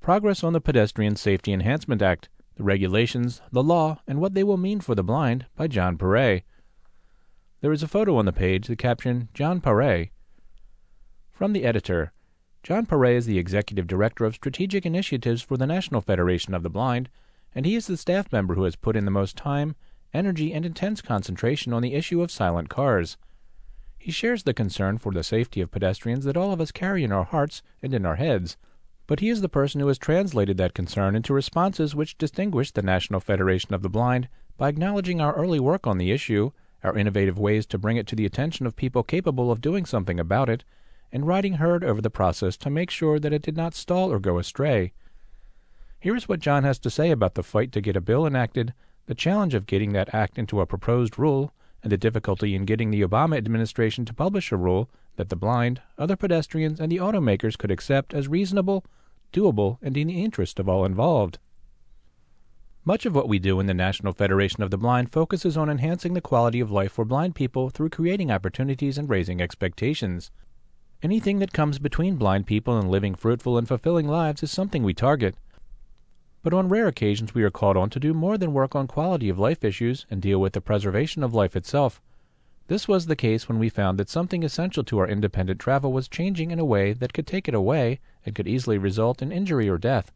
Progress on the Pedestrian Safety Enhancement Act, the regulations, the law, and what they will mean for the blind by John Perret. There is a photo on the page, the caption, John Perret. From the editor, John Perret is the Executive Director of Strategic Initiatives for the National Federation of the Blind, and he is the staff member who has put in the most time, energy, and intense concentration on the issue of silent cars. He shares the concern for the safety of pedestrians that all of us carry in our hearts and in our heads, but he is the person who has translated that concern into responses which distinguish the National Federation of the Blind by acknowledging our early work on the issue, our innovative ways to bring it to the attention of people capable of doing something about it, and riding herd over the process to make sure that it did not stall or go astray. Here is what John has to say about the fight to get a bill enacted, the challenge of getting that act into a proposed rule, and the difficulty in getting the Obama administration to publish a rule that the blind, other pedestrians, and the automakers could accept as reasonable, doable, and in the interest of all involved. Much of what we do in the National Federation of the Blind focuses on enhancing the quality of life for blind people through creating opportunities and raising expectations. Anything that comes between blind people and living fruitful and fulfilling lives is something we target. But on rare occasions we are called on to do more than work on quality of life issues and deal with the preservation of life itself. This was the case when we found that something essential to our independent travel was changing in a way that could take it away and could easily result in injury or death.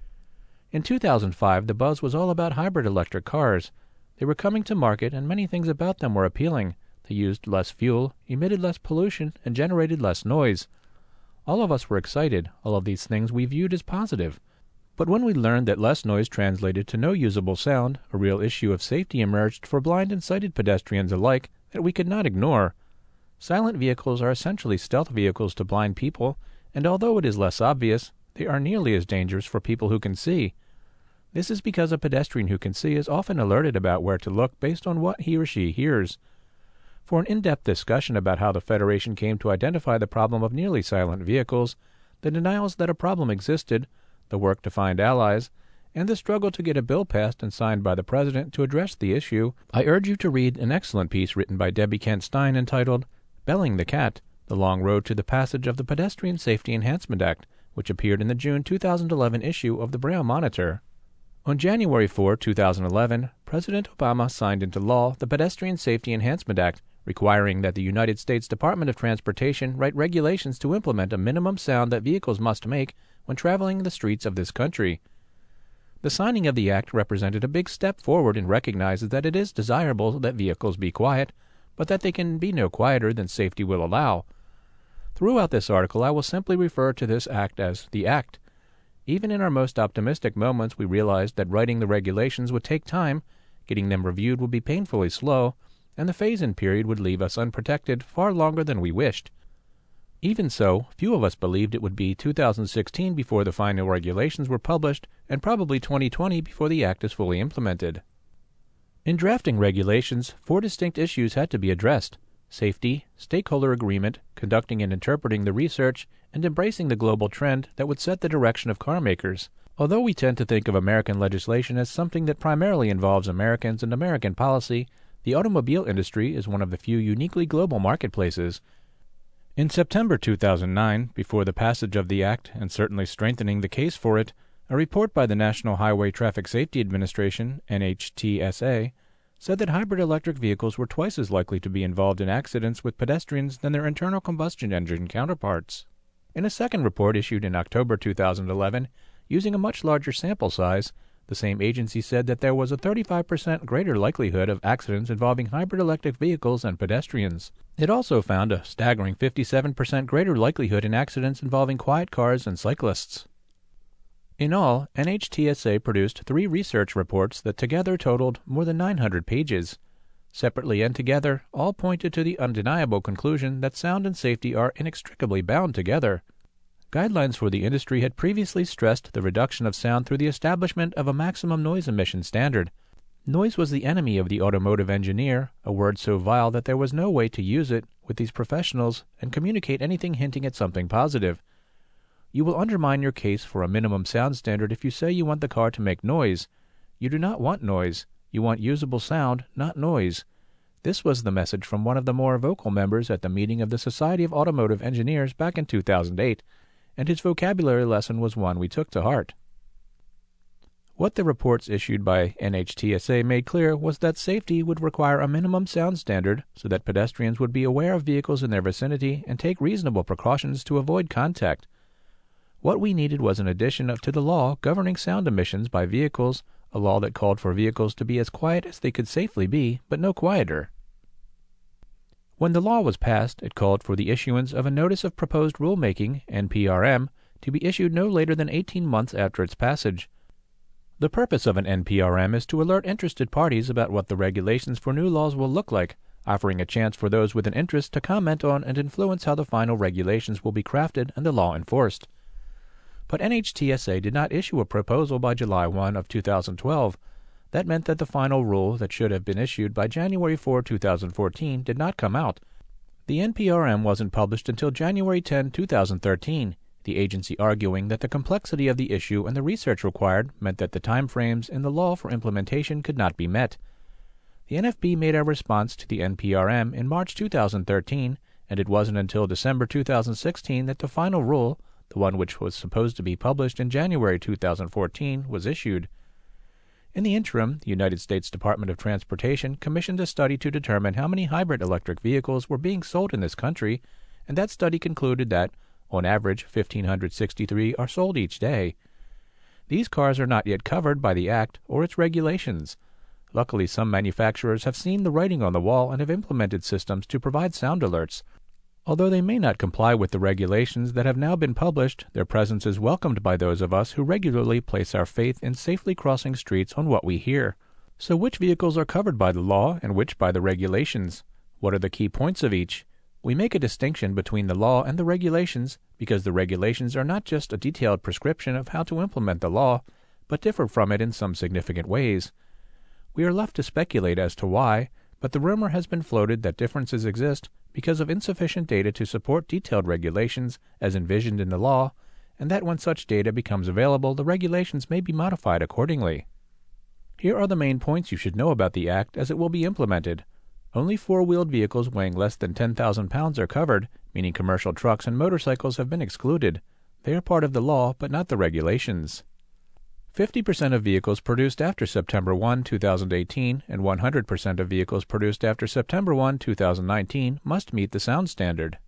In 2005, the buzz was all about hybrid electric cars. They were coming to market and many things about them were appealing. They used less fuel, emitted less pollution, and generated less noise. All of us were excited. All of these things we viewed as positive. But when we learned that less noise translated to no usable sound, a real issue of safety emerged for blind and sighted pedestrians alike that we could not ignore. Silent vehicles are essentially stealth vehicles to blind people, and although it is less obvious, they are nearly as dangerous for people who can see. This is because a pedestrian who can see is often alerted about where to look based on what he or she hears. For an in-depth discussion about how the Federation came to identify the problem of nearly silent vehicles, the denials that a problem existed, the work to find allies, and the struggle to get a bill passed and signed by the President to address the issue, I urge you to read an excellent piece written by Debbie Kent Stein entitled Belling the Cat, The Long Road to the Passage of the Pedestrian Safety Enhancement Act, which appeared in the June 2011 issue of the Braille Monitor. On January 4, 2011, President Obama signed into law the Pedestrian Safety Enhancement Act, requiring that the United States Department of Transportation write regulations to implement a minimum sound that vehicles must make when traveling the streets of this country. The signing of the act represented a big step forward and recognizes that it is desirable that vehicles be quiet, but that they can be no quieter than safety will allow. Throughout this article, I will simply refer to this act as the Act. Even in our most optimistic moments, we realized that writing the regulations would take time, getting them reviewed would be painfully slow, and the phase-in period would leave us unprotected far longer than we wished. Even so, few of us believed it would be 2016 before the final regulations were published, and probably 2020 before the Act is fully implemented. In drafting regulations, 4 distinct issues had to be addressed: safety, stakeholder agreement, conducting and interpreting the research, and embracing the global trend that would set the direction of car makers. Although we tend to think of American legislation as something that primarily involves Americans and American policy, the automobile industry is one of the few uniquely global marketplaces. In September 2009, before the passage of the Act and certainly strengthening the case for it, a report by the National Highway Traffic Safety Administration, NHTSA, said that hybrid electric vehicles were twice as likely to be involved in accidents with pedestrians than their internal combustion engine counterparts. In a second report issued in October 2011, using a much larger sample size, the same agency said that there was a 35% greater likelihood of accidents involving hybrid electric vehicles and pedestrians. It also found a staggering 57% greater likelihood in accidents involving quiet cars and cyclists. In all, NHTSA produced 3 research reports that together totaled more than 900 pages. Separately and together, all pointed to the undeniable conclusion that sound and safety are inextricably bound together. Guidelines for the industry had previously stressed the reduction of sound through the establishment of a maximum noise emission standard. Noise was the enemy of the automotive engineer, a word so vile that there was no way to use it with these professionals and communicate anything hinting at something positive. You will undermine your case for a minimum sound standard if you say you want the car to make noise. You do not want noise. You want usable sound, not noise. This was the message from one of the more vocal members at the meeting of the Society of Automotive Engineers back in 2008, and his vocabulary lesson was one we took to heart. What the reports issued by NHTSA made clear was that safety would require a minimum sound standard so that pedestrians would be aware of vehicles in their vicinity and take reasonable precautions to avoid contact. What we needed was an addition to the law governing sound emissions by vehicles, a law that called for vehicles to be as quiet as they could safely be, but no quieter. When the law was passed, it called for the issuance of a Notice of Proposed Rulemaking, NPRM, to be issued no later than 18 months after its passage. The purpose of an NPRM is to alert interested parties about what the regulations for new laws will look like, offering a chance for those with an interest to comment on and influence how the final regulations will be crafted and the law enforced. But NHTSA did not issue a proposal by July 1 of 2012. That meant that the final rule that should have been issued by January 4, 2014 did not come out. The NPRM wasn't published until January 10, 2013. The agency arguing that the complexity of the issue and the research required meant that the time frames in the law for implementation could not be met. The NFB made a response to the NPRM in March 2013, and it wasn't until December 2016 that the final rule, the one which was supposed to be published in January 2014, was issued. In the interim, the United States Department of Transportation commissioned a study to determine how many hybrid electric vehicles were being sold in this country, and that study concluded that on average, 1,563 are sold each day. These cars are not yet covered by the Act or its regulations. Luckily, some manufacturers have seen the writing on the wall and have implemented systems to provide sound alerts. Although they may not comply with the regulations that have now been published, their presence is welcomed by those of us who regularly place our faith in safely crossing streets on what we hear. So which vehicles are covered by the law and which by the regulations? What are the key points of each? We make a distinction between the law and the regulations because the regulations are not just a detailed prescription of how to implement the law, but differ from it in some significant ways. We are left to speculate as to why, but the rumor has been floated that differences exist because of insufficient data to support detailed regulations as envisioned in the law, and that when such data becomes available, the regulations may be modified accordingly. Here are the main points you should know about the Act as it will be implemented. Only four-wheeled vehicles weighing less than 10,000 pounds are covered, meaning commercial trucks and motorcycles have been excluded. They are part of the law, but not the regulations. 50% of vehicles produced after September 1, 2018, and 100% of vehicles produced after September 1, 2019 must meet the sound standard.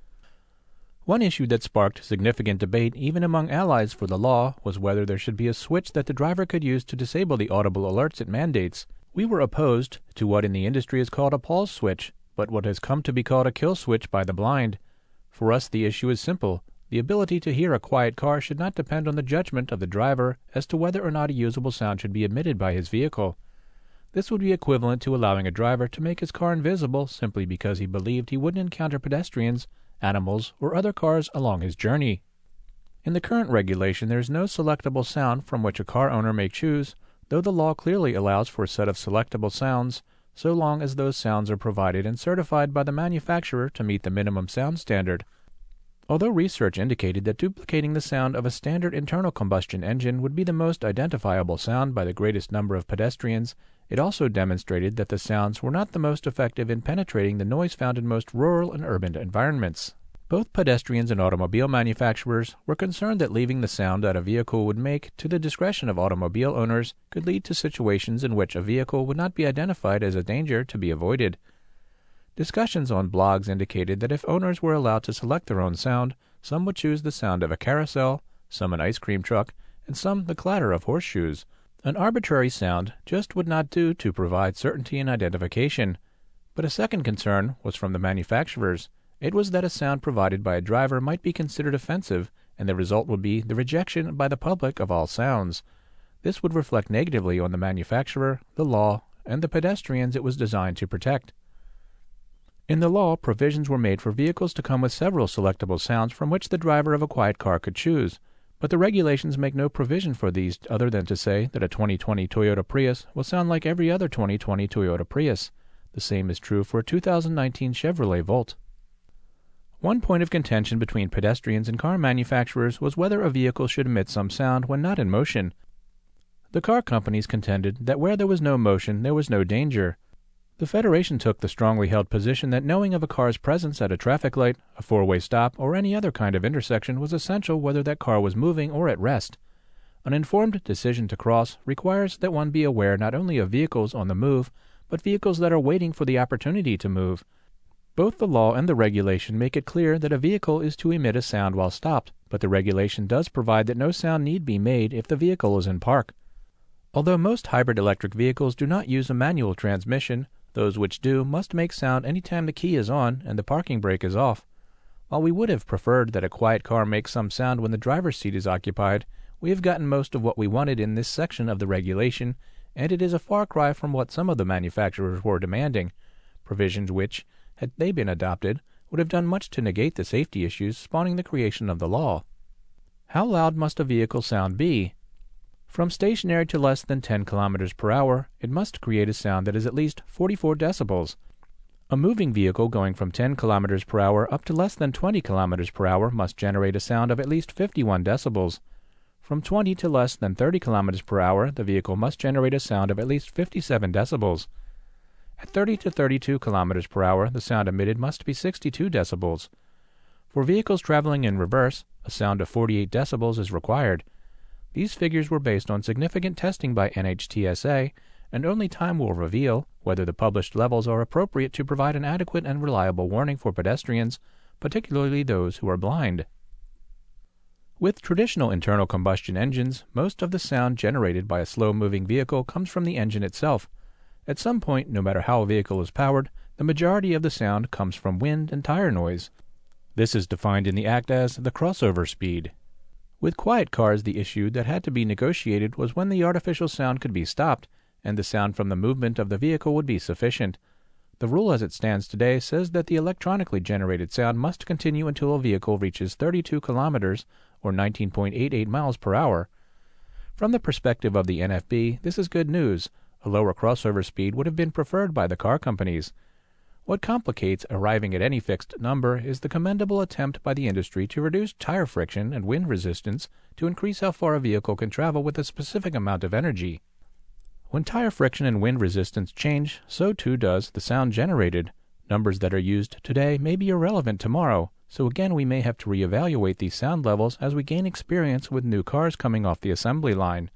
One issue that sparked significant debate even among allies for the law was whether there should be a switch that the driver could use to disable the audible alerts it mandates. We were opposed to what in the industry is called a pause switch, but what has come to be called a kill switch by the blind. For us, the issue is simple. The ability to hear a quiet car should not depend on the judgment of the driver as to whether or not a usable sound should be emitted by his vehicle. This would be equivalent to allowing a driver to make his car invisible simply because he believed he wouldn't encounter pedestrians, animals, or other cars along his journey. In the current regulation, there is no selectable sound from which a car owner may choose, though the law clearly allows for a set of selectable sounds, so long as those sounds are provided and certified by the manufacturer to meet the minimum sound standard. Although research indicated that duplicating the sound of a standard internal combustion engine would be the most identifiable sound by the greatest number of pedestrians, it also demonstrated that the sounds were not the most effective in penetrating the noise found in most rural and urban environments. Both pedestrians and automobile manufacturers were concerned that leaving the sound that a vehicle would make to the discretion of automobile owners could lead to situations in which a vehicle would not be identified as a danger to be avoided. Discussions on blogs indicated that if owners were allowed to select their own sound, some would choose the sound of a carousel, some an ice cream truck, and some the clatter of horseshoes. An arbitrary sound just would not do to provide certainty in identification. But a second concern was from the manufacturers. It was that a sound provided by a driver might be considered offensive, and the result would be the rejection by the public of all sounds. This would reflect negatively on the manufacturer, the law, and the pedestrians it was designed to protect. In the law, provisions were made for vehicles to come with several selectable sounds from which the driver of a quiet car could choose, but the regulations make no provision for these other than to say that a 2020 Toyota Prius will sound like every other 2020 Toyota Prius. The same is true for a 2019 Chevrolet Volt. One point of contention between pedestrians and car manufacturers was whether a vehicle should emit some sound when not in motion. The car companies contended that where there was no motion, there was no danger. The Federation took the strongly held position that knowing of a car's presence at a traffic light, a four-way stop, or any other kind of intersection was essential whether that car was moving or at rest. An informed decision to cross requires that one be aware not only of vehicles on the move, but vehicles that are waiting for the opportunity to move. Both the law and the regulation make it clear that a vehicle is to emit a sound while stopped, but the regulation does provide that no sound need be made if the vehicle is in park. Although most hybrid electric vehicles do not use a manual transmission, those which do must make sound anytime the key is on and the parking brake is off. While we would have preferred that a quiet car make some sound when the driver's seat is occupied, we have gotten most of what we wanted in this section of the regulation, and it is a far cry from what some of the manufacturers were demanding, provisions which, had they been adopted, would have done much to negate the safety issues spawning the creation of the law. How loud must a vehicle sound be? From stationary to less than 10 km per hour, it must create a sound that is at least 44 decibels. A moving vehicle going from 10 km per hour up to less than 20 km per hour must generate a sound of at least 51 decibels. From 20 to less than 30 km per hour, the vehicle must generate a sound of at least 57 decibels. At 30 to 32 km per hour, the sound emitted must be 62 decibels. For vehicles traveling in reverse, a sound of 48 decibels is required. These figures were based on significant testing by NHTSA, and only time will reveal whether the published levels are appropriate to provide an adequate and reliable warning for pedestrians, particularly those who are blind. With traditional internal combustion engines, most of the sound generated by a slow-moving vehicle comes from the engine itself. At some point, no matter how a vehicle is powered, the majority of the sound comes from wind and tire noise. This is defined in the Act as the crossover speed. With quiet cars, the issue that had to be negotiated was when the artificial sound could be stopped, and the sound from the movement of the vehicle would be sufficient. The rule as it stands today says that the electronically generated sound must continue until a vehicle reaches 32 kilometers, or 19.88 miles per hour. From the perspective of the NFB, this is good news. A lower crossover speed would have been preferred by the car companies. What complicates arriving at any fixed number is the commendable attempt by the industry to reduce tire friction and wind resistance to increase how far a vehicle can travel with a specific amount of energy. When tire friction and wind resistance change, so too does the sound generated. Numbers that are used today may be irrelevant tomorrow, so again we may have to reevaluate these sound levels as we gain experience with new cars coming off the assembly line.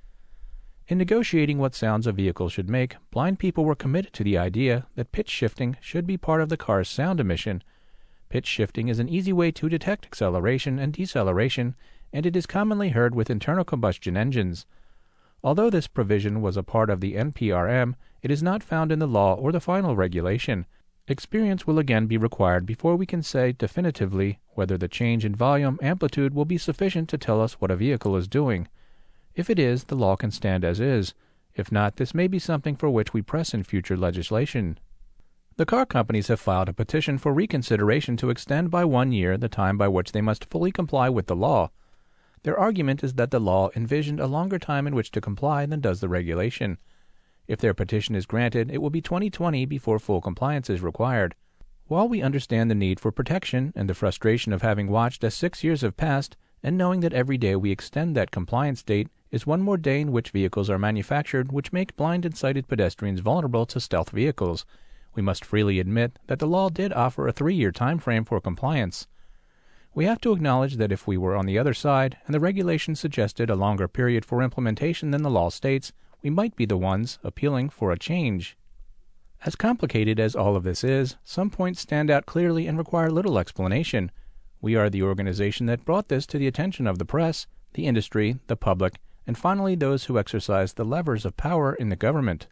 In negotiating what sounds a vehicle should make, blind people were committed to the idea that pitch shifting should be part of the car's sound emission. Pitch shifting is an easy way to detect acceleration and deceleration, and it is commonly heard with internal combustion engines. Although this provision was a part of the NPRM, it is not found in the law or the final regulation. Experience will again be required before we can say definitively whether the change in volume amplitude will be sufficient to tell us what a vehicle is doing. If it is, the law can stand as is. If not, this may be something for which we press in future legislation. The car companies have filed a petition for reconsideration to extend by 1 year the time by which they must fully comply with the law. Their argument is that the law envisioned a longer time in which to comply than does the regulation. If their petition is granted, it will be 2020 before full compliance is required. While we understand the need for protection and the frustration of having watched as 6 years have passed, and knowing that every day we extend that compliance date is one more day in which vehicles are manufactured which make blind and sighted pedestrians vulnerable to stealth vehicles, we must freely admit that the law did offer a 3-year time frame for compliance. We have to acknowledge that if we were on the other side, and the regulation suggested a longer period for implementation than the law states, we might be the ones appealing for a change. As complicated as all of this is, some points stand out clearly and require little explanation. We are the organization that brought this to the attention of the press, the industry, the public, and finally those who exercise the levers of power in the government.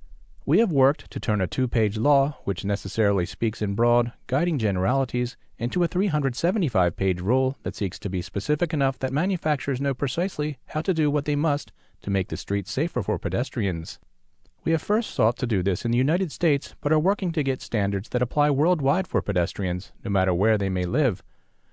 We have worked to turn a 2-page law, which necessarily speaks in broad, guiding generalities, into a 375-page rule that seeks to be specific enough that manufacturers know precisely how to do what they must to make the streets safer for pedestrians. We have first sought to do this in the United States, but are working to get standards that apply worldwide for pedestrians, no matter where they may live.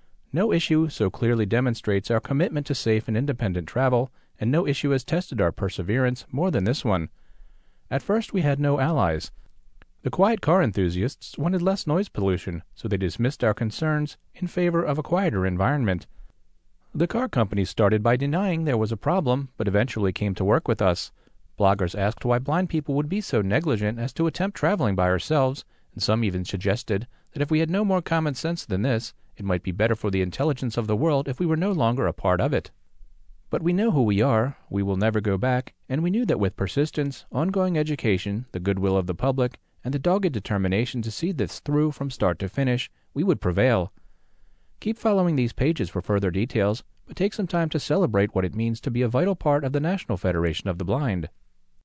No issue so clearly demonstrates our commitment to safe and independent travel, and no issue has tested our perseverance more than this one. At first we had no allies. The quiet car enthusiasts wanted less noise pollution, so they dismissed our concerns in favor of a quieter environment. The car companies started by denying there was a problem, but eventually came to work with us. Bloggers asked why blind people would be so negligent as to attempt traveling by ourselves, and some even suggested that if we had no more common sense than this, it might be better for the intelligence of the world if we were no longer a part of it. But we know who we are, we will never go back, and we knew that with persistence, ongoing education, the goodwill of the public, and the dogged determination to see this through from start to finish, we would prevail. Keep following these pages for further details, but take some time to celebrate what it means to be a vital part of the National Federation of the Blind.